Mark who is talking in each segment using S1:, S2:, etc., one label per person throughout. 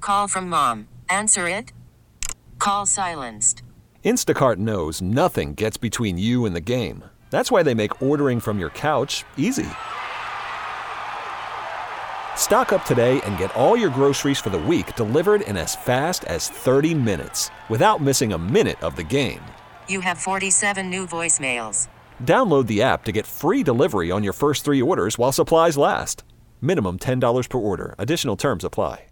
S1: Call from mom. Answer it. Call silenced.
S2: Instacart knows nothing gets between you and the game. That's why they make ordering from your couch easy. Stock up today and get all your groceries for the week delivered in as fast as 30 minutes without missing a minute of the game.
S1: You have 47 new voicemails.
S2: Download the app to get free delivery on your first 3 orders while supplies last. Minimum $10 per order. Additional terms apply.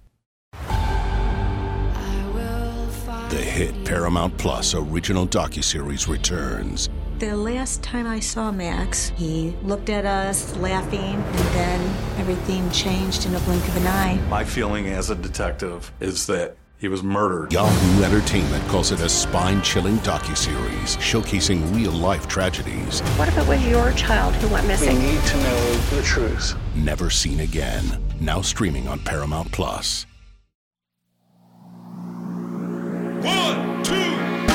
S3: The hit Paramount Plus original docuseries returns.
S4: The last time I saw Max, he looked at us laughing, and then everything changed in a blink of an eye.
S5: My feeling as a detective is that he was murdered.
S3: Yahoo Entertainment calls it a spine-chilling docuseries showcasing real-life tragedies.
S6: What if it was your child who went missing?
S5: We need to know the truth.
S3: Never seen again. Now streaming on Paramount Plus.
S7: 1, 2, 3, 4.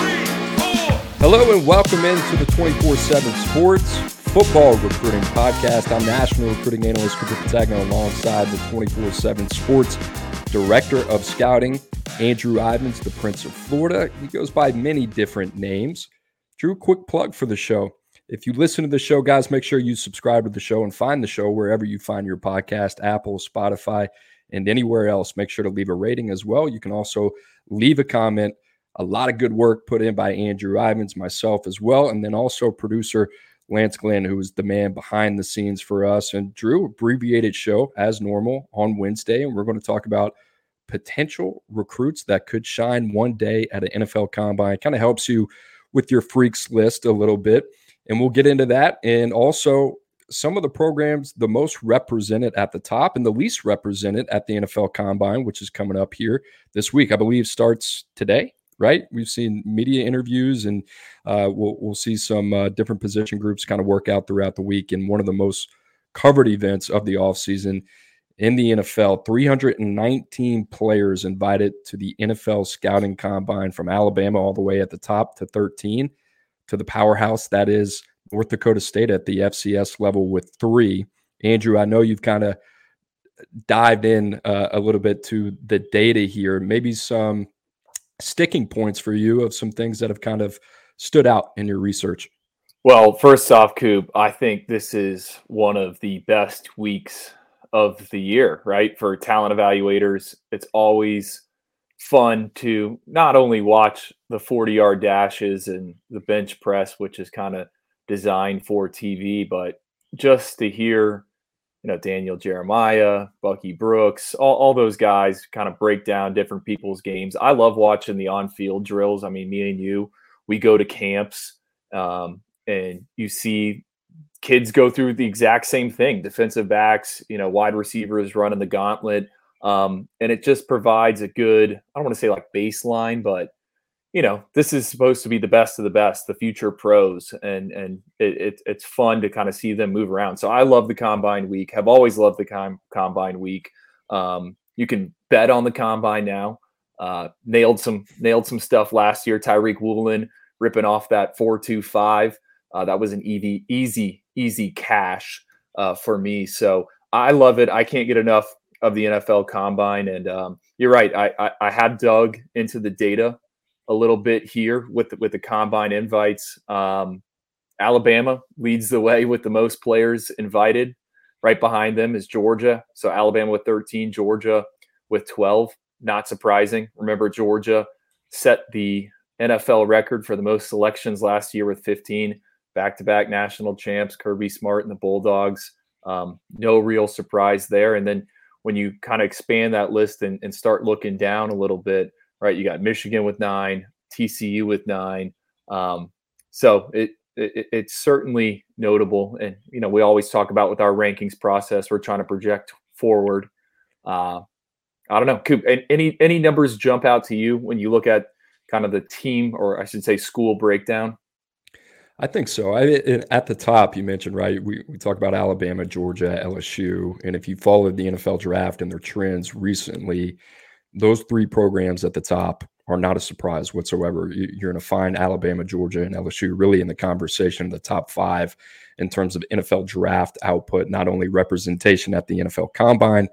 S8: Hello and welcome into the 24/7 Sports Football Recruiting Podcast. I'm National Recruiting Analyst Cooper Patagna alongside the 24/7 Sports Director of Scouting, Andrew Ivins, the Prince of Florida. He goes by many different names. Drew, quick plug for the show. If you listen to the show, guys, make sure you subscribe to the show and find the show wherever you find your podcast, Apple, Spotify, and anywhere else. Make sure to leave a rating as well. You can also leave a comment. A lot of good work put in by Andrew Ivins, myself as well, and then also producer Lance Glenn, who is the man behind the scenes for us. And Drew, abbreviated show as normal on Wednesday, and we're going to talk about potential recruits that could shine one day at an NFL Combine. It kind of helps you with your freaks list a little bit, and we'll get into that. And also some of the programs the most represented at the top and the least represented at the NFL Combine, which is coming up here this week. I believe starts today, right? We've seen media interviews, and we'll see some different position groups kind of work out throughout the week. And one of the most covered events of the offseason in the NFL, 319 players invited to the NFL Scouting Combine from Alabama all the way at the top to 13 to the powerhouse that is North Dakota State at the FCS level with 3. Andrew, I know you've kind of dived in a little bit to the data here, maybe some sticking points for you of some things that have kind of stood out in your research.
S9: Well, first off, Coop, I think this is one of the best weeks of the year, right? For talent evaluators, it's always fun to not only watch the 40-yard dashes and the bench press, which is kind of designed for TV, but just to hear, Daniel Jeremiah, Bucky Brooks, all those guys kind of break down different people's games. I love watching the on-field drills. I mean, me and you, we go to camps and you see kids go through the exact same thing. Defensive backs, wide receivers running the gauntlet. And it just provides a good, I don't want to say like baseline, but this is supposed to be the best of the best, the future pros, and it's fun to kind of see them move around. So I love the Combine week. Have always loved the Combine week. You can bet on the Combine now. Nailed some stuff last year. Tyreek Woolen ripping off that 4.25. That was an easy cash for me. So I love it. I can't get enough of the NFL Combine. And you're right. I have dug into the data a little bit here with the Combine invites. Alabama leads the way with the most players invited. Right behind them is Georgia. So Alabama with 13, Georgia with 12. Not surprising. Remember, Georgia set the NFL record for the most selections last year with 15. Back-to-back national champs, Kirby Smart and the Bulldogs. No real surprise there. And then when you kind of expand that list and start looking down a little bit, right, you got Michigan with 9, TCU with 9. So it's certainly notable. And, we always talk about with our rankings process, we're trying to project forward. I don't know. Coop, any numbers jump out to you when you look at kind of the team, or I should say school breakdown?
S8: I think so. At the top, you mentioned, right, we talk about Alabama, Georgia, LSU, and if you followed the NFL draft and their trends recently, those 3 programs at the top are not a surprise whatsoever. You're going to find Alabama, Georgia, and LSU really in the conversation of the top 5 in terms of NFL draft output, not only representation at the NFL Combine,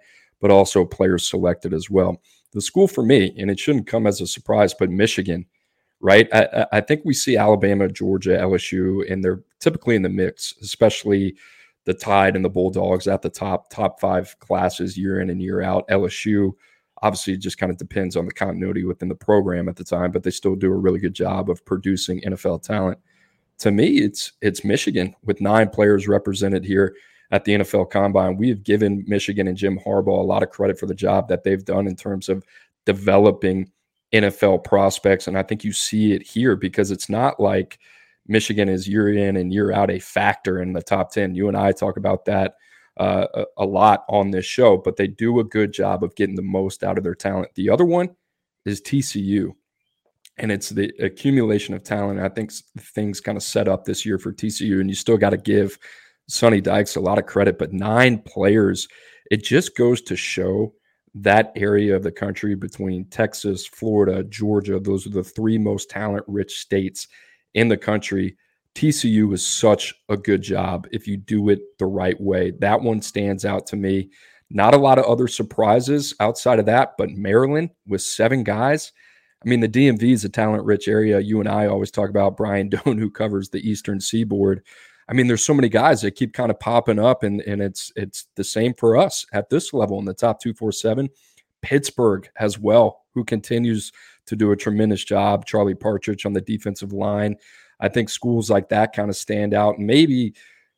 S8: but also players selected as well. The school for me, and it shouldn't come as a surprise, but Michigan, right? I think we see Alabama, Georgia, LSU, and they're typically in the mix, especially the Tide and the Bulldogs at the top 5 classes year in and year out. LSU, obviously, it just kind of depends on the continuity within the program at the time, but they still do a really good job of producing NFL talent. To me, it's Michigan with 9 players represented here at the NFL Combine. We have given Michigan and Jim Harbaugh a lot of credit for the job that they've done in terms of developing NFL prospects, and I think you see it here because it's not like Michigan is year in and year out a factor in the top 10. You and I talk about that a lot on this show, but they do a good job of getting the most out of their talent. The other one is TCU, and it's the accumulation of talent. I think things kind of set up this year for TCU, and you still got to give Sonny Dykes a lot of credit, but 9 players, it just goes to show that area of the country between Texas, Florida, Georgia, those are the 3 most talent-rich states in the country. TCU is such a good job if you do it the right way. That one stands out to me. Not a lot of other surprises outside of that, but Maryland with 7 guys. I mean, the DMV is a talent-rich area. You and I always talk about Brian Doan, who covers the Eastern Seaboard. I mean, there's so many guys that keep kind of popping up, and it's the same for us at this level in the top 247. Pittsburgh as well, who continues to do a tremendous job. Charlie Partridge on the defensive line. I think schools like that kind of stand out. Maybe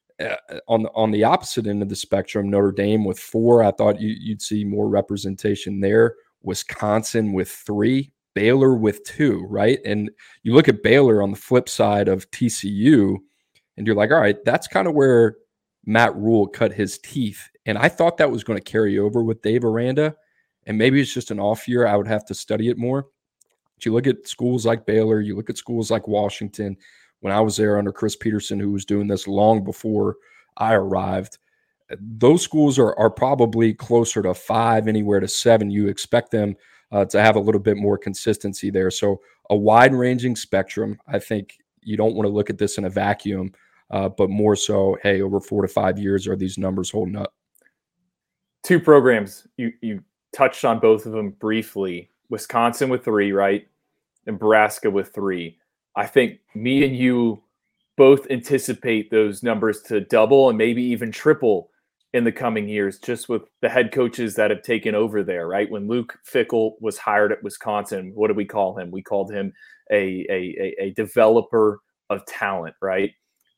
S8: on the opposite end of the spectrum, Notre Dame with 4. I thought you'd see more representation there. Wisconsin with 3. Baylor with 2, right? And you look at Baylor on the flip side of TCU, and you're like, all right, that's kind of where Matt Rule cut his teeth. And I thought that was going to carry over with Dave Aranda. And maybe it's just an off year. I would have to study it more. But you look at schools like Baylor, you look at schools like Washington. When I was there under Chris Peterson, who was doing this long before I arrived, those schools are probably closer to 5, anywhere to 7. You expect them to have a little bit more consistency there. So a wide-ranging spectrum. I think you don't want to look at this in a vacuum. But more so, hey, over 4 to 5 years, are these numbers holding up?
S9: 2 programs, you touched on both of them briefly. Wisconsin with 3, right? Nebraska with 3. I think me and you both anticipate those numbers to double and maybe even triple in the coming years, just with the head coaches that have taken over there, right? When Luke Fickell was hired at Wisconsin, what did we call him? We called him a developer of talent, right?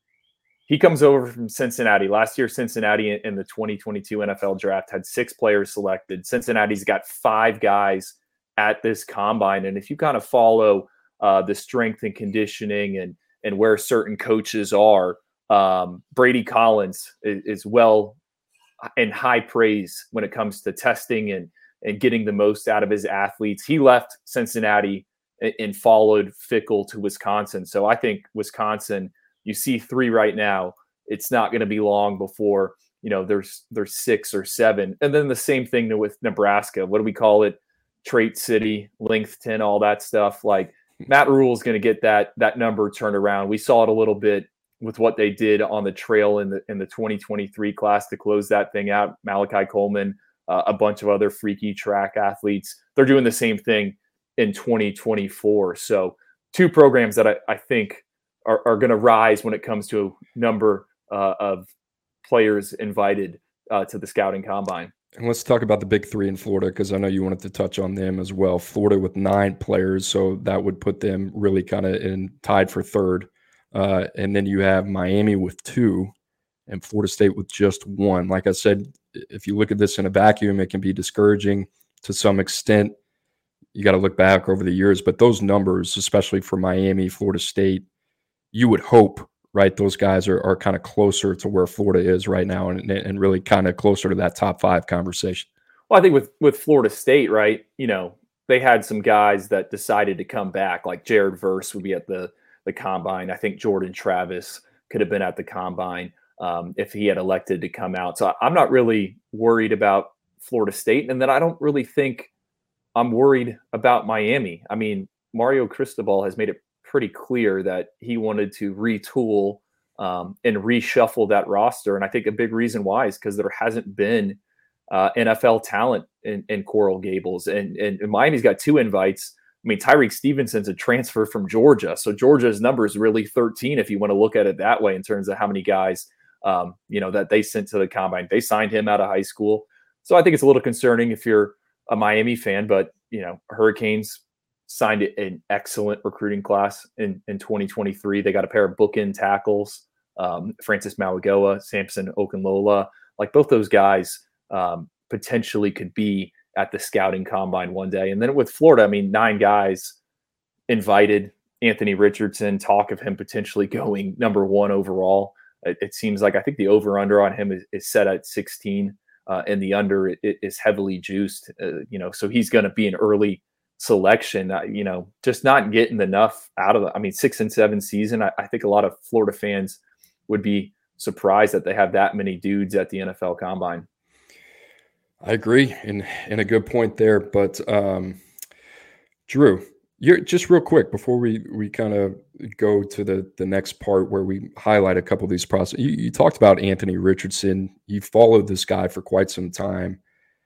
S9: He comes over from Cincinnati. Last year, Cincinnati in the 2022 NFL draft had 6 players selected. Cincinnati's got 5 guys at this combine. And if you kind of follow the strength and conditioning and where certain coaches are, Brady Collins is well in high praise when it comes to testing and getting the most out of his athletes. He left Cincinnati and followed Fickell to Wisconsin. So I think Wisconsin, you see 3 right now. It's not going to be long before, there's 6 or 7. And then the same thing with Nebraska. What do we call it? Trait City, Lengthton, all that stuff. Like Matt Rule is going to get that number turned around. We saw it a little bit with what they did on the trail in the 2023 class to close that thing out. Malachi Coleman, a bunch of other freaky track athletes. They're doing the same thing in 2024. So 2 programs that I think are going to rise when it comes to a number of players invited to the scouting combine.
S8: And let's talk about the big 3 in Florida, because I know you wanted to touch on them as well. Florida with 9 players, so that would put them really kind of tied for 3rd. And then you have Miami with 2 and Florida State with just 1. Like I said, if you look at this in a vacuum, it can be discouraging to some extent. You got to look back over the years, but those numbers, especially for Miami, Florida State, you would hope, right, those guys are kind of closer to where Florida is right now and really kind of closer to that top 5 conversation.
S9: Well, I think with Florida State, right, they had some guys that decided to come back, like Jared Verse would be at the combine. I think Jordan Travis could have been at the combine if he had elected to come out. So I'm not really worried about Florida State. And then I don't really think I'm worried about Miami. I mean, Mario Cristobal has made it pretty clear that he wanted to retool and reshuffle that roster. And I think a big reason why is because there hasn't been NFL talent in Coral Gables. And Miami's got 2 invites. I mean, Tyreek Stevenson's a transfer from Georgia. So Georgia's number is really 13 if you want to look at it that way in terms of how many guys, that they sent to the combine. They signed him out of high school. So I think it's a little concerning if you're a Miami fan, but, Hurricanes signed an excellent recruiting class in 2023. They got a pair of bookend tackles, Francis Mauigoa, Samson Okunlola. Like both those guys potentially could be at the scouting combine one day. And then with Florida, I mean, 9 guys invited. Anthony Richardson, talk of him potentially going number 1 overall. It seems like I think the over-under on him is set at 16, and the under is heavily juiced. So he's going to be an early selection. Just not getting enough out of 6 and 7 season. I think a lot of Florida fans would be surprised that they have that many dudes at the NFL Combine.
S8: I agree, and a good point there. But Drew, you're just real quick before we kind of go to the next part where we highlight a couple of these processes. You talked about Anthony Richardson. You followed this guy for quite some time.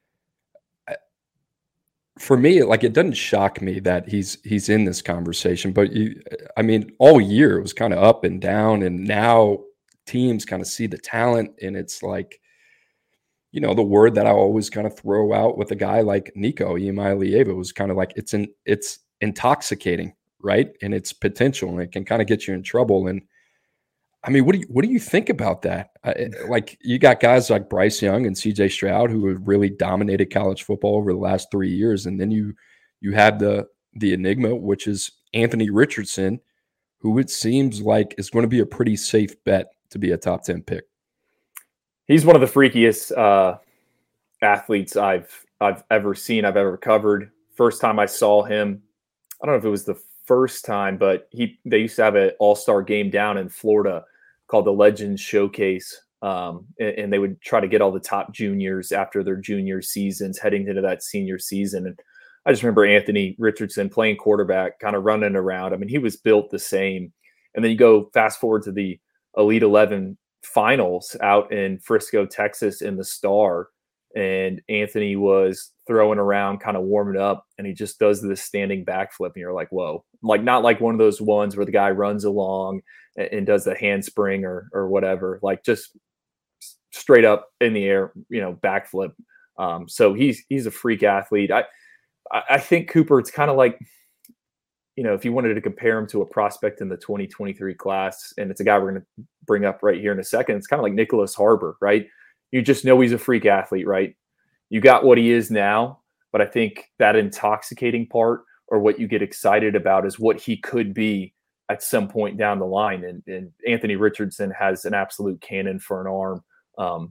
S8: For me, it doesn't shock me that he's in this conversation, but all year it was kind of up and down, and now teams kind of see the talent, and it's like, the word that I always kind of throw out with a guy like Nico Iamaleava was kind of like it's intoxicating, right? And it's potential, and it can kind of get you in trouble. And what do you think about that? You got guys like Bryce Young and CJ Stroud who have really dominated college football over the last 3 years, and then you have the enigma, which is Anthony Richardson, who it seems like is going to be a pretty safe bet to be a top 10 pick.
S9: He's one of the freakiest athletes I've ever seen, I've ever covered. First time I saw him, I don't know if it was the first time, but they used to have an all-star game down in Florida called the Legends Showcase, and they would try to get all the top juniors after their junior seasons heading into that senior season. And I just remember Anthony Richardson playing quarterback, kind of running around. He was built the same. And then you go fast forward to the Elite 11 finals out in Frisco, Texas in the Star, and Anthony was throwing around, kind of warming up, and he just does this standing backflip, and you're like, whoa. Not like one of those ones where the guy runs along and does the handspring or whatever, just straight up in the air, backflip. So he's a freak athlete. I think Cooper, it's kind of like, if you wanted to compare him to a prospect in the 2023 class, and it's a guy we're going to bring up right here in a second, it's kind of like Nicholas Harbor, right? You just know he's a freak athlete, right? You got what he is now, but I think that intoxicating part, or what you get excited about, is what he could be at some point down the line. And Anthony Richardson has an absolute cannon for an arm.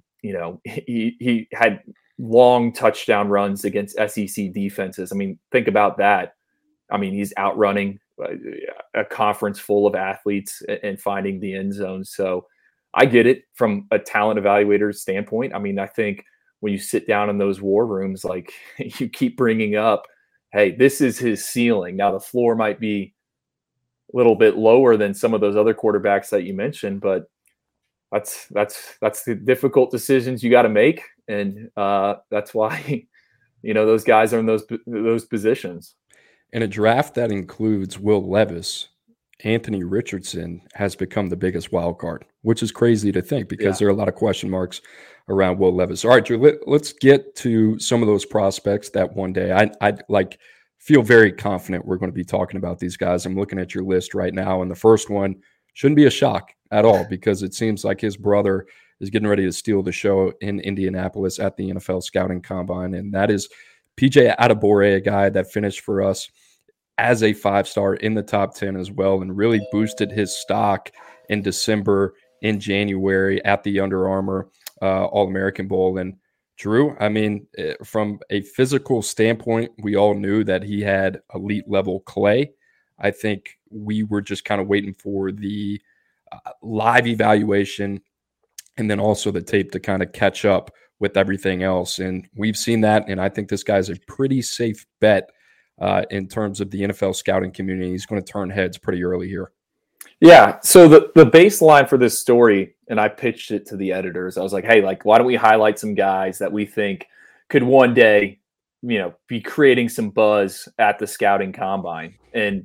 S9: He had long touchdown runs against SEC defenses. Think about that. He's outrunning a conference full of athletes and finding the end zone. So I get it from a talent evaluator's standpoint. I think when you sit down in those war rooms, you keep bringing up, hey, this is his ceiling. Now the floor might be a little bit lower than some of those other quarterbacks that you mentioned, but that's the difficult decisions you got to make. And that's why, those guys are in those positions.
S8: In a draft that includes Will Levis, Anthony Richardson has become the biggest wild card, which is crazy to think because there are a lot of question marks around Will Levis. All right, Drew, let's get to some of those prospects that one day I feel very confident we're going to be talking about these guys. I'm looking at your list right now, and the first one shouldn't be a shock at all because it seems like his brother is getting ready to steal the show in Indianapolis at the NFL Scouting Combine, and that is PJ Adebawore, a guy that finished for us as a 5-star in the top 10 as well, and really boosted his stock in December, in January at the Under Armour All-American Bowl. And Drew, from a physical standpoint, we all knew that he had elite level clay. I think we were just kind of waiting for the live evaluation and then also the tape to kind of catch up with everything else. And we've seen that. And I think this guy's a pretty safe bet in terms of the NFL scouting community. He's going to turn heads pretty early here.
S9: Yeah. So the baseline for this story, and I pitched it to the editors, I was like, hey, why don't we highlight some guys that we think could one day, be creating some buzz at the scouting combine. And,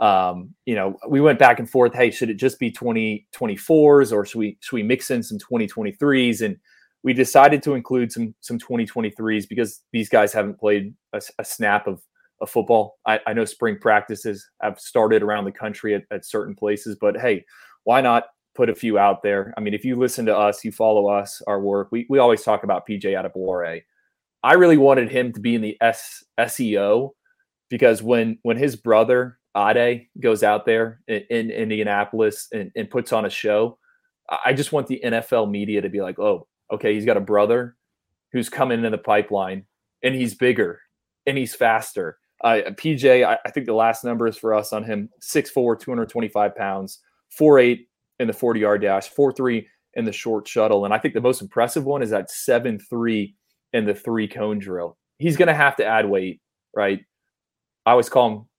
S9: we went back and forth. Hey, should it just be 2024s or should we mix in some 2023s? And we decided to include some 2023s because these guys haven't played a snap of football. I know spring practices have started around the country at certain places, but hey, why not put a few out there? I mean, if you listen to us, you follow us, our work, we always talk about PJ Adebawore. I really wanted him to be in the SEO because when his brother Ade goes out there in Indianapolis and puts on a show, I just want the NFL media to be like, oh, okay, he's got a brother who's coming in the pipeline and he's bigger and he's faster. PJ, I think the last numbers for us on him, 6'4", 225 pounds, 4'8" in the 40-yard dash, 4'3" in the short shuttle. And I think the most impressive one is that 7'3" in the 3-cone drill. He's going to have to add weight, right? I always call him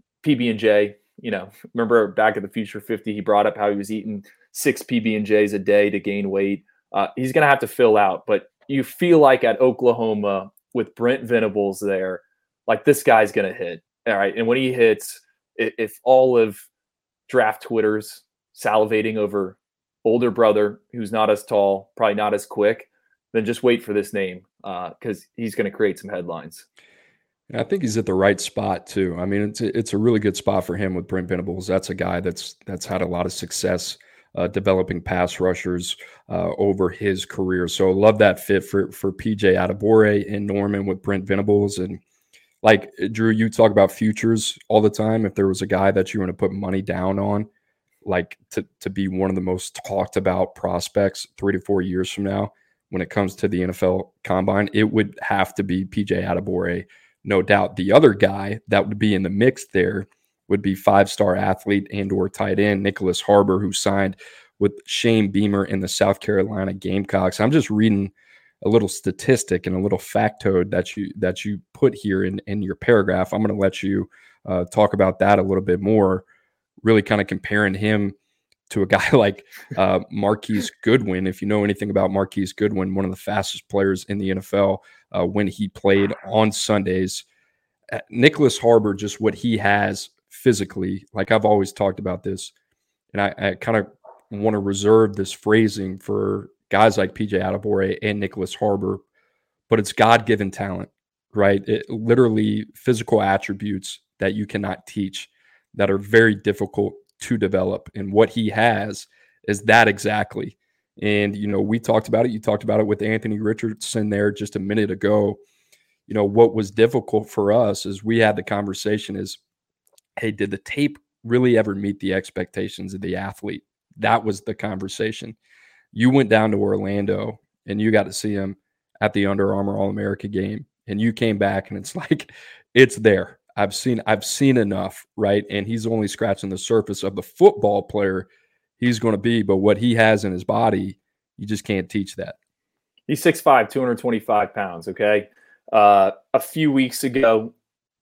S9: PB&J. Remember back at the Future 50, he brought up how he was eating 6 PB&Js a day to gain weight. He's going to have to fill out. But you feel like at Oklahoma with Brent Venables there, like this guy's going to hit. All right. And when he hits, if all of draft Twitter's salivating over older brother who's not as tall, probably not as quick, then just wait for this name because he's going to create some headlines.
S8: And I think he's at the right spot too. I mean, it's a really good spot for him with Brent Venables. That's a guy that's had a lot of success developing pass rushers over his career. So love that fit for PJ Adebawore in Norman with Brent Venables. And like Drew, you talk about futures all the time. If there was a guy that you were going to put money down on, like to be one of the most talked about prospects 3 to 4 years from now, when it comes to the NFL Combine, it would have to be PJ Adebawore, no doubt. The other guy that would be in the mix there would be 5-star athlete and or tight end Nicholas Harbor, who signed with Shane Beamer in the South Carolina Gamecocks. I'm just reading a little statistic and a little factoid that you put here in your paragraph. I'm going to let you talk about that a little bit more, really kind of comparing him to a guy like Marquise Goodwin. If you know anything about Marquise Goodwin, one of the fastest players in the NFL when he played on Sundays. Nicholas Harbor, just what he has physically, like I've always talked about this, and I kind of want to reserve this phrasing for guys like PJ Adebawore and Nicholas Harbor, but it's God-given talent, right? It literally physical attributes that you cannot teach that are very difficult to develop. And what he has is that exactly. And, we talked about it. You talked about it with Anthony Richardson there just a minute ago. What was difficult for us is we had the conversation is, hey, did the tape really ever meet the expectations of the athlete? That was the conversation. You went down to Orlando and you got to see him at the Under Armour All-America game. And you came back and it's like, it's there. I've seen enough, right? And he's only scratching the surface of the football player he's going to be, but what he has in his body, you just can't teach that.
S9: He's 6'5", 225 pounds, okay? A few weeks ago,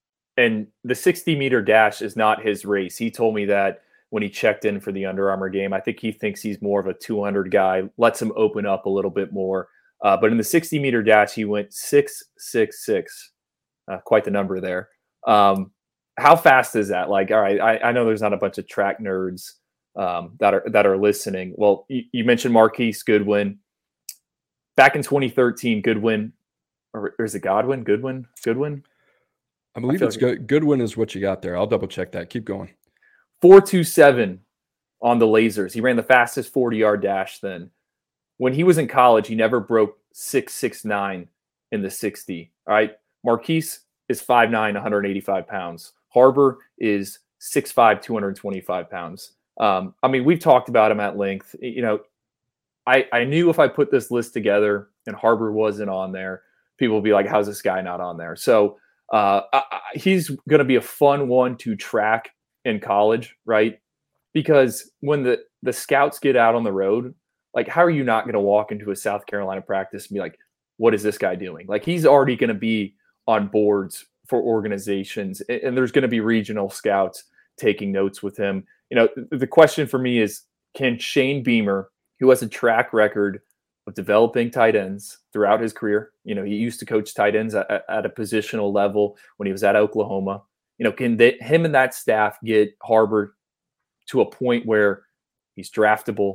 S9: and the 60-meter dash is not his race. He told me that when he checked in for the Under Armour game. I think he thinks he's more of a 200 guy, lets him open up a little bit more. But in the 60-meter dash, he went 6'6". Quite the number there. How fast is that? Like, all right, I know there's not a bunch of track nerds that are listening. Well, you mentioned Marquise Goodwin. Back in 2013, Goodwin, or is it Godwin? Goodwin?
S8: I believe it's good. Goodwin is what you got there. I'll double check that. Keep going.
S9: 4.27 on the lasers. He ran the fastest 40-yard dash then. When he was in college, he never broke 6.69 in the 60. All right. Marquise is 5'9", 185 pounds. Harbor is 6'5", 225 pounds. I mean, we've talked about him at length. I knew if I put this list together and Harbor wasn't on there, people would be like, how's this guy not on there? So he's going to be a fun one to track in college, right? Because when the scouts get out on the road, like, how are you not going to walk into a South Carolina practice and be like, what is this guy doing? Like, he's already going to be on boards for organizations, and there's going to be regional scouts taking notes with him. The question for me is, can Shane Beamer, who has a track record of developing tight ends throughout his career. He used to coach tight ends at a positional level when he was at Oklahoma. Can him and that staff get Harbor to a point where he's draftable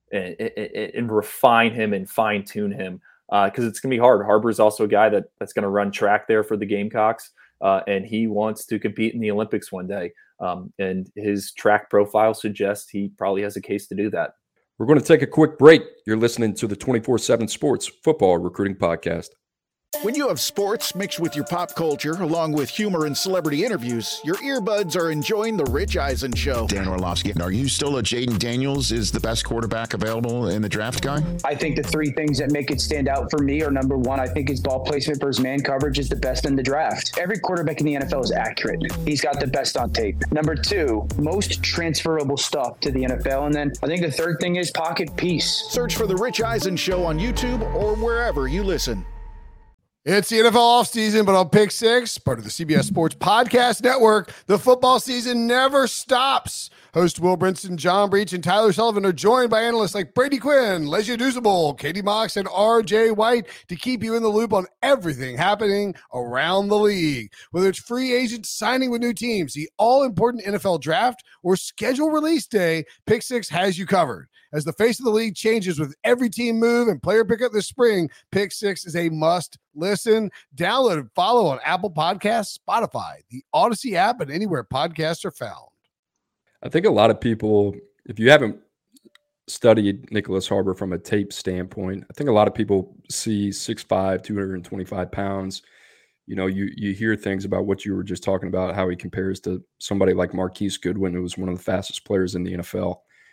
S9: and refine him and fine tune him? Because it's going to be hard. Harbor is also a guy that's going to run track there for the Gamecocks, and he wants to compete in the Olympics one day. And his track profile suggests he probably has a case to do that.
S8: We're going to take a quick break. You're listening to the 24/7 Sports Football Recruiting Podcast.
S10: When you have sports mixed with your pop culture, along with humor and celebrity interviews, your earbuds are enjoying The Rich Eisen Show.
S11: Dan Orlovsky, are you still a Jaden Daniels is the best quarterback available in the draft guy?
S12: I think the three things that make it stand out for me are, number one, I think his ball placement versus man coverage is the best in the draft. Every quarterback in the NFL is accurate. He's got the best on tape. Number two, most transferable stuff to the NFL. And then I think the third thing is pocket peace.
S10: Search for The Rich Eisen Show on YouTube or wherever you listen.
S13: It's the NFL offseason, but on Pick Six, part of the CBS Sports Podcast Network, the football season never stops. Host Will Brinson, John Breach, and Tyler Sullivan are joined by analysts like Brady Quinn, Lesia Duzable, Katie Mox, and RJ White to keep you in the loop on everything happening around the league. Whether it's free agents signing with new teams, the all-important NFL draft, or schedule release day, Pick Six has you covered. As the face of the league changes with every team move and player pickup this spring, Pick Six is a must listen. Download and follow on Apple Podcasts, Spotify, the Odyssey app, and anywhere podcasts are found.
S8: I think a lot of people, if you haven't studied Nicholas Harbor from a tape standpoint, I think a lot of people see 6'5", 225 pounds. You hear things about what you were just talking about, how he compares to somebody like Marquise Goodwin, who was one of the fastest players in the NFL.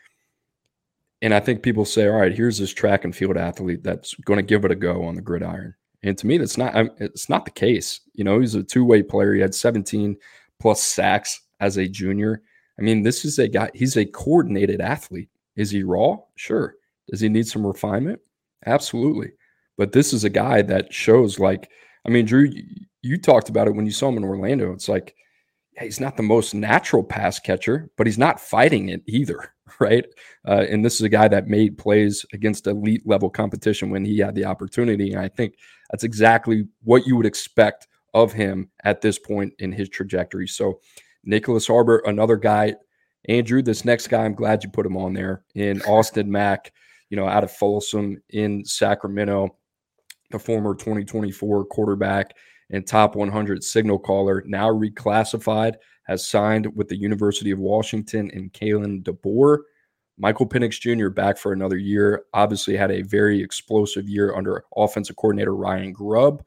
S8: And I think people say, all right, here's this track and field athlete that's going to give it a go on the gridiron. And to me, it's not the case. He's a two-way player. He had 17 plus sacks as a junior. I mean, this is a guy, he's a coordinated athlete. Is he raw? Sure. Does he need some refinement? Absolutely. But this is a guy that shows Drew, you talked about it when you saw him in Orlando. It's like, yeah, he's not the most natural pass catcher, but he's not fighting it either, right? And this is a guy that made plays against elite level competition when he had the opportunity. And I think that's exactly what you would expect of him at this point in his trajectory. So Nicholas Harbor, another guy. Andrew, this next guy, I'm glad you put him on there, in Austin Mack, out of Folsom in Sacramento, the former 2024 quarterback and top 100 signal caller, now reclassified, has signed with the University of Washington and Kalen DeBoer. Michael Penix Jr. back for another year, obviously had a very explosive year under offensive coordinator Ryan Grubb.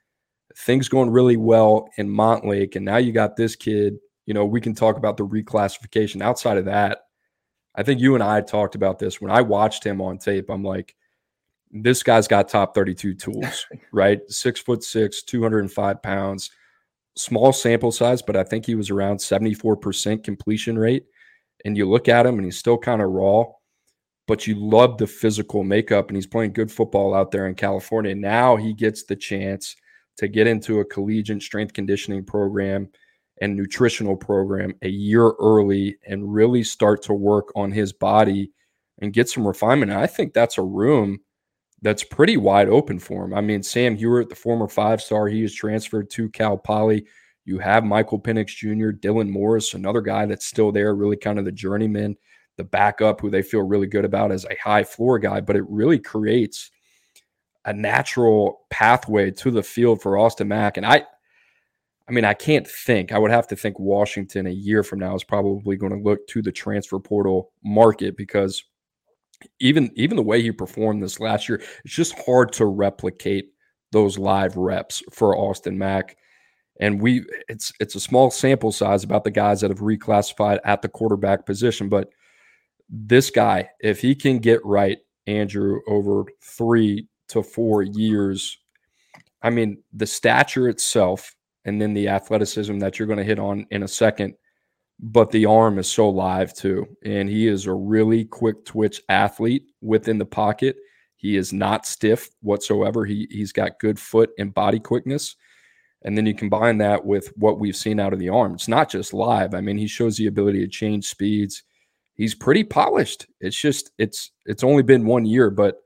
S8: Things going really well in Montlake, and now you got this kid. We can talk about the reclassification. Outside of that, I think you and I talked about this. When I watched him on tape, I'm like, this guy's got top 32 tools, right? 6'6", 205 pounds, small sample size, but I think he was around 74% completion rate. And you look at him and he's still kind of raw, but you love the physical makeup, and he's playing good football out there in California. Now he gets the chance to get into a collegiate strength conditioning program and nutritional program a year early and really start to work on his body and get some refinement. And I think that's a room that's pretty wide open for him. I mean, Sam Hewitt, the former 5-star, he is transferred to Cal Poly. You have Michael Penix Jr., Dylan Morris, another guy that's still there, really kind of the journeyman, the backup who they feel really good about as a high floor guy, but it really creates a natural pathway to the field for Austin Mack. And I would have to think Washington a year from now is probably going to look to the transfer portal market, because even the way he performed this last year, it's just hard to replicate those live reps for Austin Mack. And it's a small sample size about the guys that have reclassified at the quarterback position. But this guy, if he can get right, Andrew, over 3 to 4 years, I mean, the stature itself and then the athleticism that you're going to hit on in a second, but the arm is so live too. And he is a really quick twitch athlete within the pocket. He is not stiff whatsoever. He's got good foot and body quickness. And then you combine that with what we've seen out of the arm. It's not just live. I mean, he shows the ability to change speeds. He's pretty polished. It's just, it's only been 1 year, but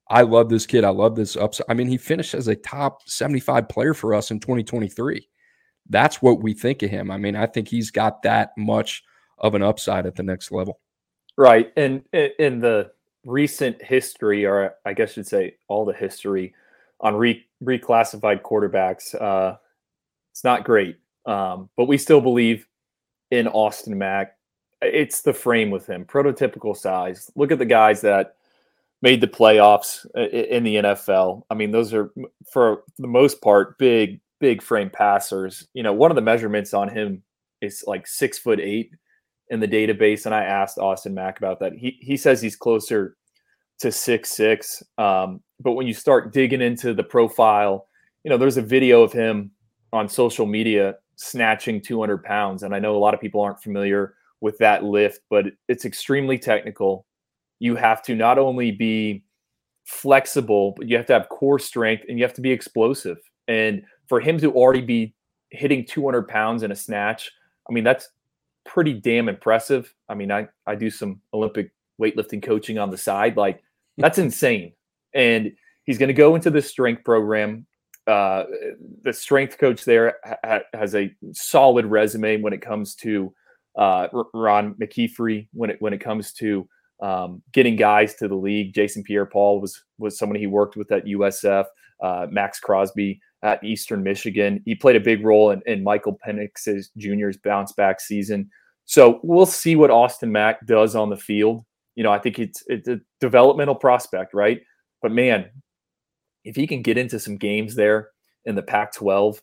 S8: I love this kid. I love this upside. I mean, he finished as a top 75 player for us in 2023. That's what we think of him. I mean, I think he's got that much of an upside at the next level.
S9: Right. And in the recent history, or I guess I should say all the history on reclassified quarterbacks, it's not great. But we still believe in Austin Mack. It's the frame with him, prototypical size. Look at the guys that made the playoffs in the NFL. I mean, those are, for the most part, big frame passers. You know, one of the measurements on him is like 6'8" in the database. And I asked Austin Mack about that. He says he's closer to 6'6". But when you start digging into the profile, you know, there's a video of him on social media snatching 200 pounds. And I know a lot of people aren't familiar with that lift, but it's extremely technical. You have to not only be flexible, but you have to have core strength and you have to be explosive. And for him to already be hitting 200 pounds in a snatch, I mean, that's pretty damn impressive. I mean, I do some Olympic weightlifting coaching on the side. Like, that's insane. And he's going to go into this strength program. The strength coach there has a solid resume when it comes to Ron McKeefery, when it comes to getting guys to the league. Jason Pierre-Paul was someone he worked with at USF. Max Crosby at Eastern Michigan. He played a big role in Michael Penix Jr.'s bounce back season. So we'll see what Austin Mack does on the field. You know, I think it's a developmental prospect, right? But man, if he can get into some games there in the Pac-12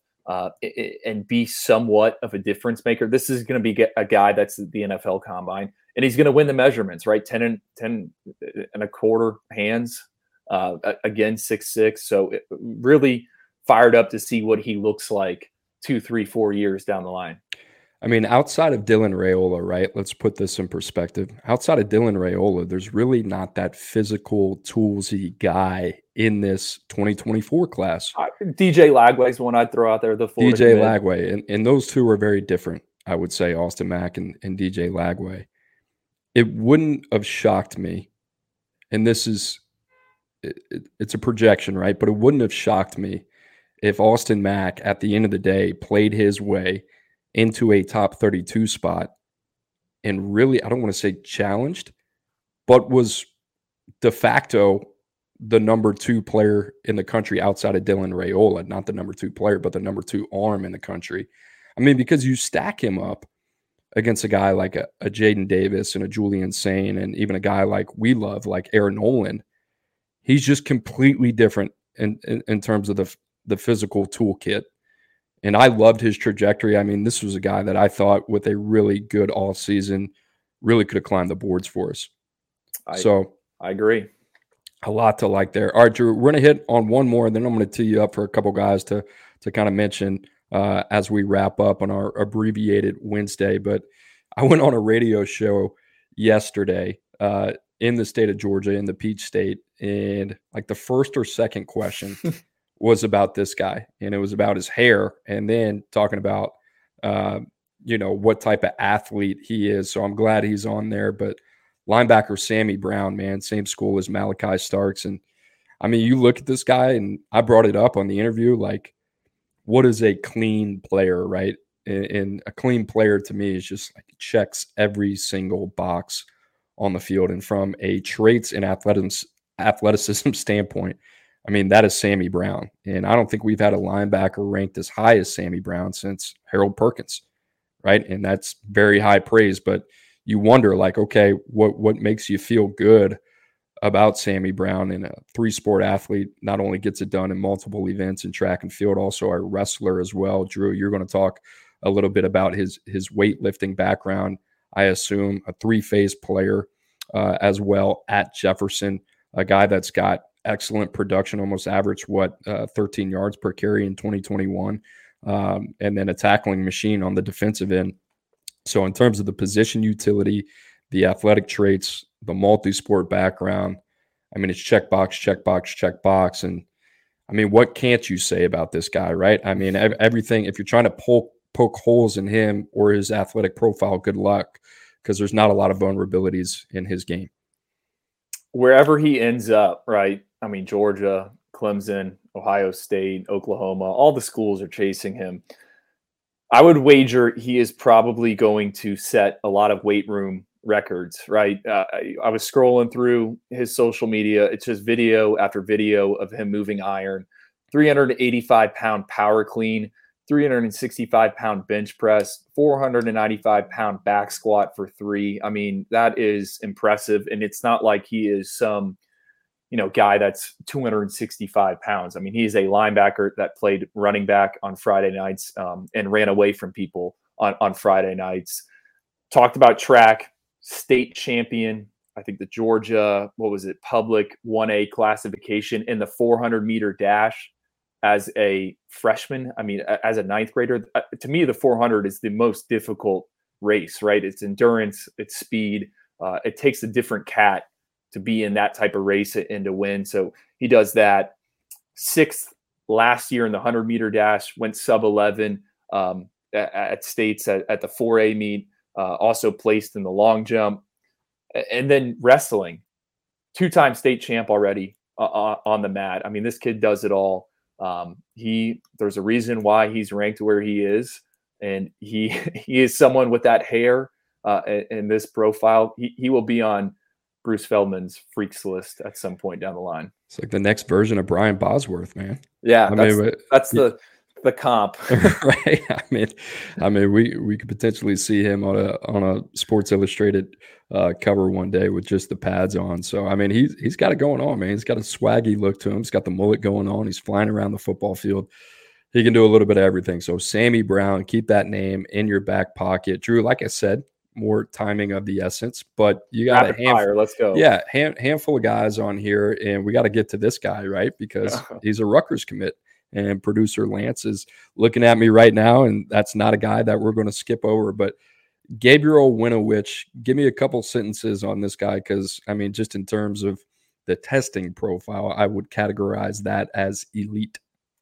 S9: and be somewhat of a difference maker, this is going to be a guy that's the NFL Combine, and he's going to win the measurements, right? 10 and a quarter hands, again, 6'6". So really fired up to see what he looks like 2, 3, 4 years down the line.
S8: I mean, outside of Dylan Raiola, right? Let's put this in perspective. Outside of Dylan Raiola, there's really not that physical, toolsy guy in this 2024 class.
S9: DJ Lagway is the one I'd throw out there. The
S8: DJ Lagway, and those two are very different, I would say, Austin Mack and DJ Lagway. It wouldn't have shocked me, and this is it's a projection, right? But it wouldn't have shocked me if Austin Mack, at the end of the day, played his way into a top 32 spot and really, I don't want to say challenged, but was de facto the number 2 player in the country outside of Dylan Raiola, not the number 2 player, but the number 2 arm in the country. I mean, because you stack him up against a guy like a Jaden Davis and a Julian Sain, and even a guy like we love, like Aaron Nolan, he's just completely different in terms of the physical toolkit. And I loved his trajectory. I mean, this was a guy that I thought with a really good offseason really could have climbed the boards for us.
S9: I agree.
S8: A lot to like there. All right, Drew, we're going to hit on one more, and then I'm going to tee you up for a couple guys to kind of mention as we wrap up on our abbreviated Wednesday. But I went on a radio show yesterday in the state of Georgia, in the Peach State, and like the first or second question was about this guy, and it was about his hair, and then talking about, what type of athlete he is. So I'm glad he's on there. But linebacker Sammy Brown, man, same school as Malachi Starks. And I mean, you look at this guy, and I brought it up on the interview, like, what is a clean player, right? And a clean player to me is just like checks every single box on the field. And from a traits and athleticism standpoint, I mean, that is Sammy Brown. And I don't think we've had a linebacker ranked as high as Sammy Brown since Harold Perkins, right? And that's very high praise. But you wonder, like, okay, what makes you feel good about Sammy Brown? And a 3-sport athlete, not only gets it done in multiple events in track and field, also a wrestler as well. Drew, you're going to talk a little bit about his weightlifting background. I assume a 3-phase player as well at Jefferson, a guy that's got excellent production, almost average 13 yards per carry in 2021, and then a tackling machine on the defensive end. So in terms of the position utility, the athletic traits, the multi-sport background, I mean, it's checkbox, checkbox, checkbox. And I mean, what can't you say about this guy, right? I mean, everything, if you're trying to poke holes in him or his athletic profile, good luck, because there's not a lot of vulnerabilities in his game.
S9: Wherever he ends up, right? I mean, Georgia, Clemson, Ohio State, Oklahoma, all the schools are chasing him. I would wager he is probably going to set a lot of weight room records, right? I was scrolling through his social media. It's just video after video of him moving iron, 385-pound power clean, 365-pound bench press, 495-pound back squat for 3. I mean, that is impressive. And it's not like he is some, guy that's 265 pounds. I mean, he's a linebacker that played running back on Friday nights and ran away from people on Friday nights. Talked about track, state champion. I think the Georgia, public 1A classification in the 400-meter dash as a freshman. I mean, as a ninth grader, to me, the 400 is the most difficult race, right? It's endurance, it's speed. It takes a different cat to be in that type of race and to win. So he does that. 6th last year in the 100-meter dash, went sub-11 at states at the 4A meet, also placed in the long jump. And then wrestling, 2-time state champ already on the mat. I mean, this kid does it all. There's a reason why he's ranked where he is. And he is someone with that hair and this profile. He will be on Bruce Feldman's freaks list at some point down the line.
S8: It's like the next version of Brian Bosworth, man.
S9: Yeah, that's the comp,
S8: right? I mean, we could potentially see him on a Sports Illustrated cover one day with just the pads on. So I mean, he's got it going on, man. He's got a swaggy look to him. He's got the mullet going on. He's flying around the football field. He can do a little bit of everything. So Sammy Brown, keep that name in your back pocket. Drew, like I said, more timing of the essence, but you got a handful.
S9: Let's go.
S8: Yeah, handful of guys on here, and we got to get to this guy, right? Because he's a Rutgers commit, and producer Lance is looking at me right now, and that's not a guy that we're going to skip over. But Gabriel Winovich, give me a couple sentences on this guy, because I mean, just in terms of the testing profile, I would categorize that as elite.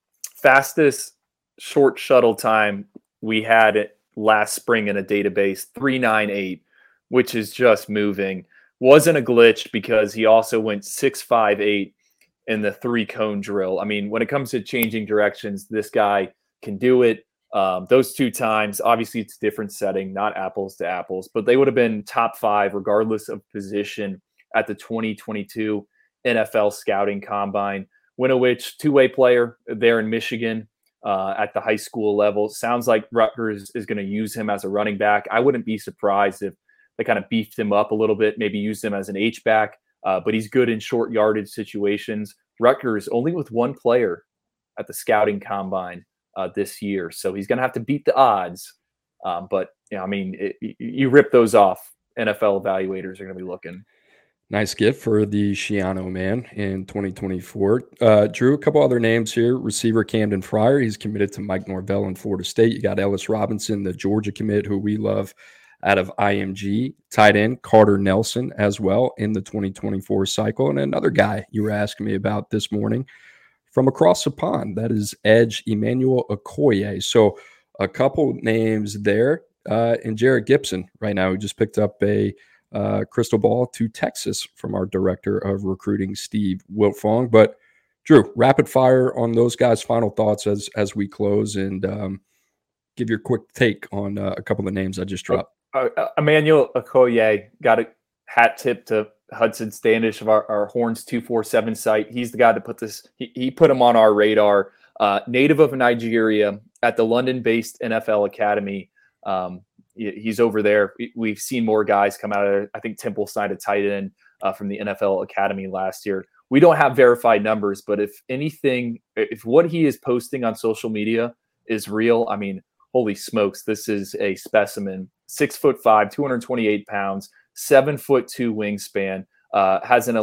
S9: Fastest short shuttle time we had it last spring in a database, 3.98, which is just moving. Wasn't a glitch because he also went 6.58 in the 3-cone drill. I mean, when it comes to changing directions, this guy can do it. Those 2 times, obviously it's a different setting, not apples to apples, but they would have been top 5 regardless of position at the 2022 NFL Scouting Combine. Winovich, 2-way player there in Michigan. At the high school level. Sounds like Rutgers is going to use him as a running back. I wouldn't be surprised if they kind of beefed him up a little bit, maybe used him as an H-back, but he's good in short yardage situations. Rutgers only with 1 player at the scouting combine this year, so he's going to have to beat the odds. But I mean, you rip those off, NFL evaluators are going to be looking.
S8: Nice gift for the Schiano man in 2024. Drew, a couple other names here. Receiver Camden Fryer, he's committed to Mike Norvell in Florida State. You got Ellis Robinson, the Georgia commit, who we love out of IMG. Tight end Carter Nelson as well in the 2024 cycle. And another guy you were asking me about this morning from across the pond, that is edge Emmanuel Okoye. So a couple names there. And Jared Gibson right now, who just picked up a crystal ball to Texas from our director of recruiting, Steve Wiltfong. But Drew, rapid fire on those guys' final thoughts as we close, and give your quick take on a couple of the names I just dropped.
S9: Emmanuel Okoye, got a hat tip to Hudson Standish of our Horns 247 site. He's the guy to put this. He put him on our radar. Native of Nigeria at the London-based NFL Academy. He's over there. We've seen more guys come out of there. I think Temple signed a tight end from the NFL Academy last year. We don't have verified numbers, but if anything, if what he is posting on social media is real, I mean, holy smokes, this is a specimen. 6'5", 228 pounds, 7'2" wingspan, has an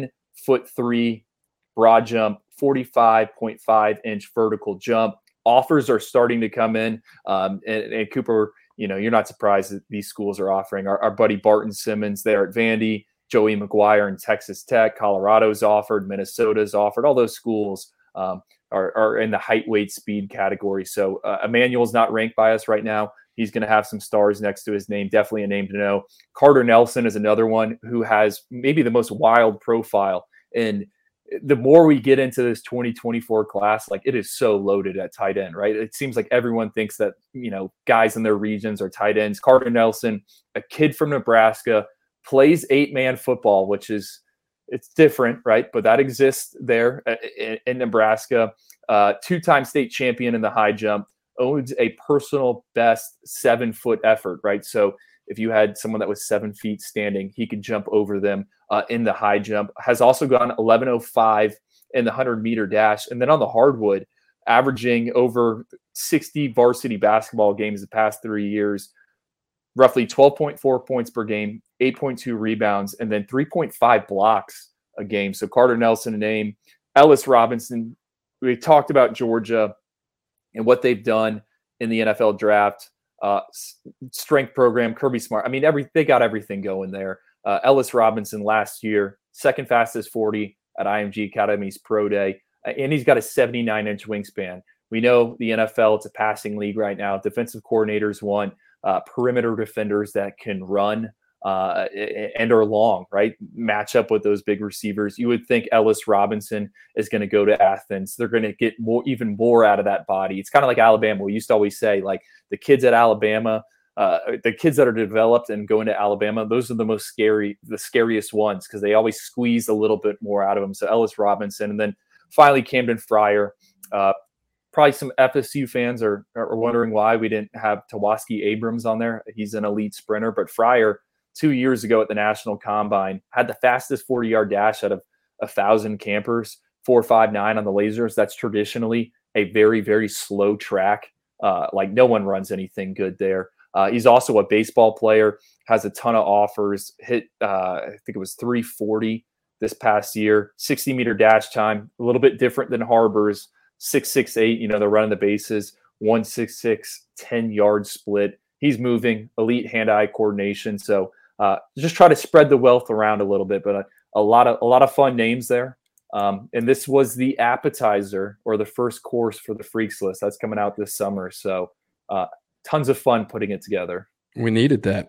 S9: 11'3" broad jump, 45.5 inch vertical jump. Offers are starting to come in, and Cooper, you're not surprised that these schools are offering. Our buddy Barton Simmons there at Vandy, Joey McGuire in Texas Tech, Colorado's offered, Minnesota's offered. All those schools are in the height, weight, speed category. So Emmanuel's not ranked by us right now. He's going to have some stars next to his name. Definitely a name to know. Carter Nelson is another one who has maybe the most wild profile. And the more we get into this 2024 class, like it is so loaded at tight end, right? It seems like everyone thinks that, guys in their regions are tight ends. Carter Nelson, a kid from Nebraska, plays 8-man football, which is, it's different, right? But that exists there in Nebraska. 2-time state champion in the high jump, owns a personal best 7-foot effort, right? So if you had someone that was 7 feet standing, he could jump over them in the high jump. Has also gone 11:05 in the 100-meter dash. And then on the hardwood, averaging over 60 varsity basketball games the past 3 years, roughly 12.4 points per game, 8.2 rebounds, and then 3.5 blocks a game. So Carter Nelson, a name. Ellis Robinson, we talked about Georgia and what they've done in the NFL draft. Strength program, Kirby Smart. I mean, they got everything going there. Ellis Robinson last year, second fastest 40 at IMG Academy's Pro Day, and he's got a 79-inch wingspan. We know the NFL, it's a passing league right now. Defensive coordinators want perimeter defenders that can run and are long, right? Match up with those big receivers. You would think Ellis Robinson is going to go to Athens. They're going to get even more out of that body. It's kind of like Alabama. We used to always say, like, the kids at Alabama, the kids that are developed and go into Alabama, those are the scariest ones because they always squeeze a little bit more out of them. So Ellis Robinson, and then finally Camden Fryer. Probably some FSU fans are wondering why we didn't have Tawaski Abrams on there. He's an elite sprinter, but Fryer, 2 years ago at the National Combine, had the fastest 40-yard dash out of 1,000 campers, 4.59 on the lasers. That's traditionally a very, very slow track. Like no one runs anything good there. He's also a baseball player, has a ton of offers, hit, I think it was 340 this past year, 60-meter dash time, a little bit different than Harbor's, 6.68, they're running the bases, 1.66, 10-yard split. He's moving, elite hand-eye coordination. So just try to spread the wealth around a little bit, but a lot of fun names there. And this was the appetizer or the first course for the Freaks List. That's coming out this summer. So tons of fun putting it together.
S8: We needed that.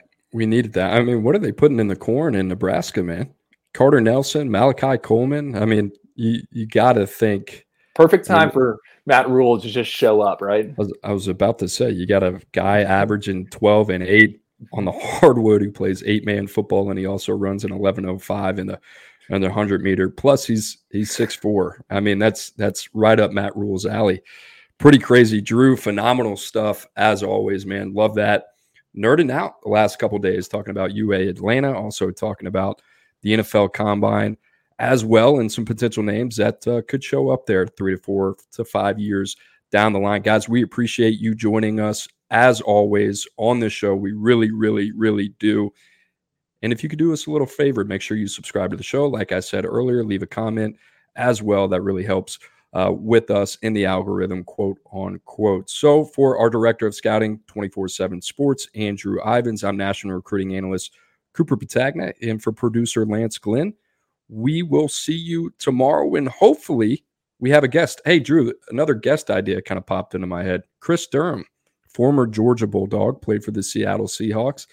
S8: I mean, what are they putting in the corn in Nebraska, man? Carter Nelson, Malachi Coleman. I mean, you got to think.
S9: Perfect time for Matt Rule to just show up, right?
S8: I was about to say, you got a guy averaging 12 and 8 on the hardwood who plays 8-man football, and he also runs an 11:05 in the 100-meter. Plus, he's 6'4". I mean, that's right up Matt Rule's alley. Pretty crazy. Drew, phenomenal stuff as always, man. Love that. Nerding out the last couple of days, talking about UA Atlanta, also talking about the NFL Combine as well, and some potential names that could show up there 3 to 4 to 5 years down the line. Guys, we appreciate you joining us as always on this show. We really, really, really do. And if you could do us a little favor, make sure you subscribe to the show. Like I said earlier, leave a comment as well. That really helps with us in the algorithm, quote unquote. So for our director of scouting, 24/7 Sports, Andrew Ivins, I'm national recruiting analyst Cooper Patagna, and for producer Lance Glenn, we will see you tomorrow, and hopefully we have a guest. Hey, Drew, another guest idea kind of popped into my head. Chris Durham, former Georgia Bulldog, played for the Seattle Seahawks.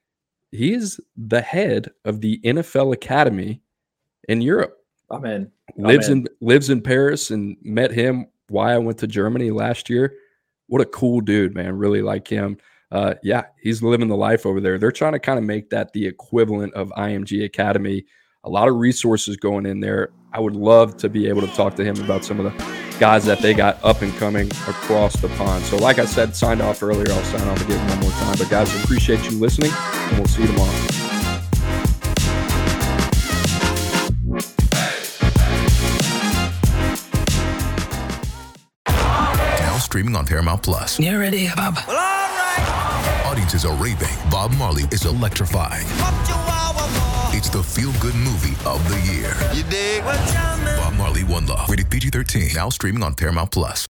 S8: He is the head of the NFL Academy in Europe.
S9: Amen.
S8: Lives in Paris, and met him while I went to Germany last year. What a cool dude, man. Really like him. He's living the life over there. They're trying to kind of make that the equivalent of IMG Academy. A lot of resources going in there. I would love to be able to talk to him about some of the guys that they got up and coming across the pond. So like I said, signed off earlier. I'll sign off again one more time. But guys, appreciate you listening, and we'll see you tomorrow.
S14: Now streaming on Paramount Plus.
S15: You ready, Bob?
S14: Well, all right. Audiences are raving. Bob Marley is electrifying. It's the feel-good movie of the year.
S15: You dig?
S14: Bob Marley, One Love. Rated PG-13. Now streaming on Paramount Plus.